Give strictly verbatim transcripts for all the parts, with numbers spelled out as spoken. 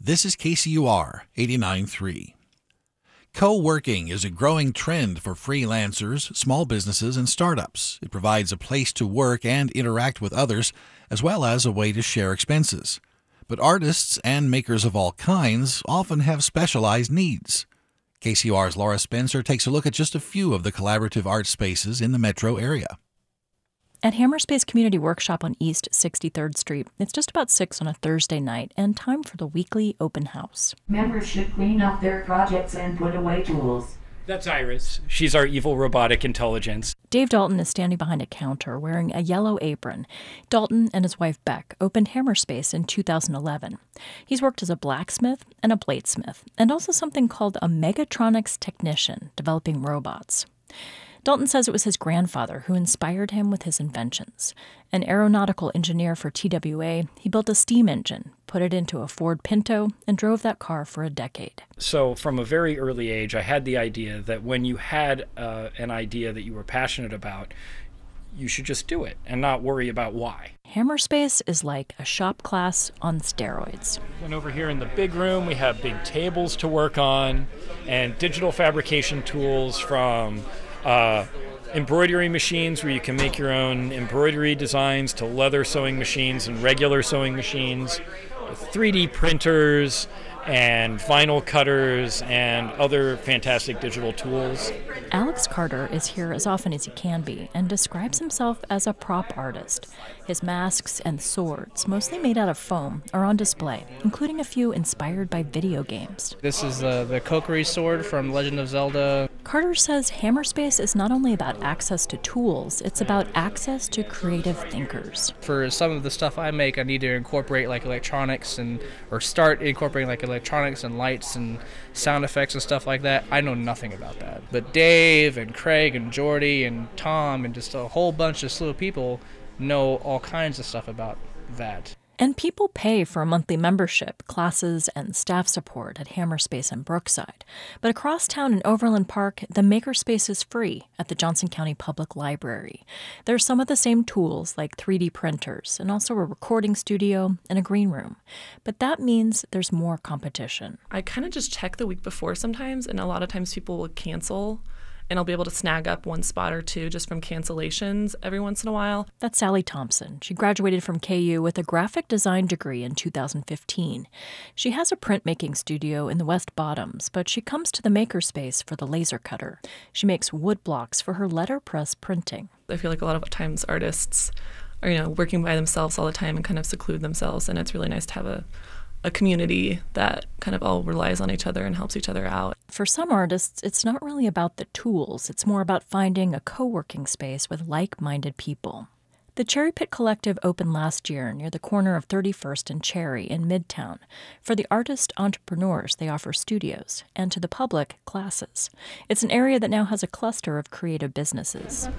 This is K C U R eighty-nine point three. Co-working is a growing trend for freelancers, small businesses, and startups. It provides a place to work and interact with others, as well as a way to share expenses. But artists and makers of all kinds often have specialized needs. K C U R's Laura Spencer takes a look at just a few of the collaborative art spaces in the metro area. At Hammerspace Community Workshop on East sixty-third Street, it's just about six on a Thursday night and time for the weekly open house. Members should clean up their projects and put away tools. That's Iris. She's our evil robotic intelligence. Dave Dalton is standing behind a counter wearing a yellow apron. Dalton and his wife Beck opened Hammerspace in two thousand eleven. He's worked as a blacksmith and a bladesmith, and also something called a megatronics technician, developing robots. Dalton says it was his grandfather who inspired him with his inventions. An aeronautical engineer for T W A, he built a steam engine, put it into a Ford Pinto, and drove that car for a decade. So from a very early age, I had the idea that when you had uh, an idea that you were passionate about, you should just do it and not worry about why. Hammerspace is like a shop class on steroids. And over here in the big room, we have big tables to work on and digital fabrication tools from Uh, embroidery machines where you can make your own embroidery designs to leather sewing machines and regular sewing machines, three D printers and vinyl cutters and other fantastic digital tools. Alex Carter is here as often as he can be and describes himself as a prop artist. His masks and swords, mostly made out of foam, are on display, including a few inspired by video games. This is uh, the Kokiri sword from Legend of Zelda. Carter says Hammerspace is not only about access to tools, it's about access to creative thinkers. For some of the stuff I make, I need to incorporate like electronics and or start incorporating like electronics and lights and sound effects and stuff like that. I know nothing about that. But Dave and Craig and Jordy and Tom and just a whole bunch of slew of people know all kinds of stuff about that. And people pay for a monthly membership, classes, and staff support at Hammerspace and Brookside. But across town in Overland Park, the makerspace is free at the Johnson County Public Library. There's some of the same tools like three D printers and also a recording studio and a green room. But that means there's more competition. I kind of just check the week before sometimes, and a lot of times people will cancel, and I'll be able to snag up one spot or two just from cancellations every once in a while. That's Sally Thompson. She graduated from K U with a graphic design degree in two thousand fifteen. She has a printmaking studio in the West Bottoms, but she comes to the makerspace for the laser cutter. She makes wood blocks for her letterpress printing. I feel like a lot of times artists are, you know, working by themselves all the time and kind of seclude themselves, and it's really nice to have a a community that kind of all relies on each other and helps each other out. For some artists, it's not really about the tools. It's more about finding a co-working space with like-minded people. The Cherry Pit Collective opened last year near the corner of thirty-first and Cherry in Midtown. For the artist entrepreneurs, they offer studios, and to the public, classes. It's an area that now has a cluster of creative businesses.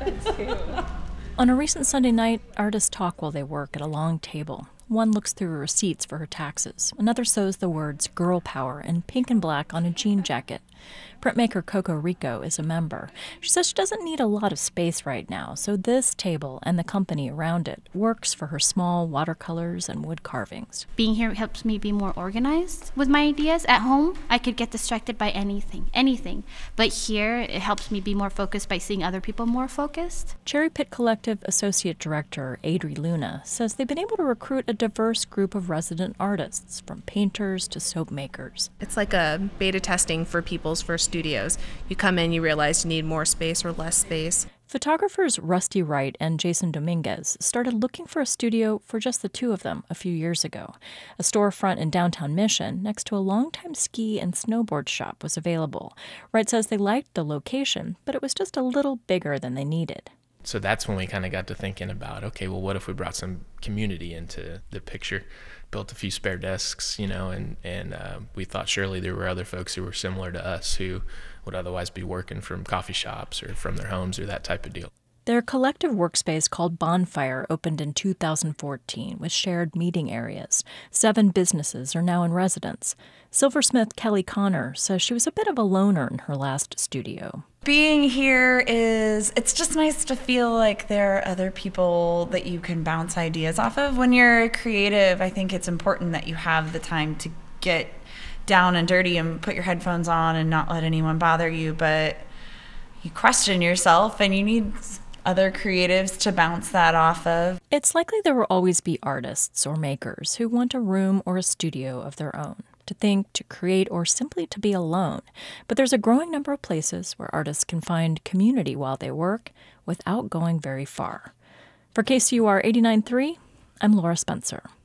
On a recent Sunday night, artists talk while they work at a long table. One looks through her receipts for her taxes. Another sews the words girl power in pink and black on a jean jacket. Printmaker Coco Rico is a member. She says she doesn't need a lot of space right now, so this table and the company around it works for her small watercolors and wood carvings. Being here helps me be more organized with my ideas. At home, I could get distracted by anything, anything. But here, it helps me be more focused by seeing other people more focused. Cherry Pit Collective Associate Director Adri Luna says they've been able to recruit a diverse group of resident artists, from painters to soap makers. It's like a beta testing for people's first studios. You come in, you realize you need more space or less space. Photographers Rusty Wright and Jason Dominguez started looking for a studio for just the two of them a few years ago. A storefront in downtown Mission next to a longtime ski and snowboard shop was available. Wright says they liked the location, but it was just a little bigger than they needed. So that's when we kind of got to thinking about, okay, well, what if we brought some community into the picture, built a few spare desks, you know, and, and uh, we thought surely there were other folks who were similar to us who would otherwise be working from coffee shops or from their homes or that type of deal. Their collective workspace called Bonfire opened in two thousand fourteen with shared meeting areas. Seven businesses are now in residence. Silversmith Kelly Connor says she was a bit of a loner in her last studio. Being here is, it's just nice to feel like there are other people that you can bounce ideas off of. When you're creative, I think it's important that you have the time to get down and dirty and put your headphones on and not let anyone bother you, but you question yourself and you need other creatives to bounce that off of. It's likely there will always be artists or makers who want a room or a studio of their own, to think, to create, or simply to be alone. But there's a growing number of places where artists can find community while they work without going very far. For K C U R eighty-nine point three, I'm Laura Spencer.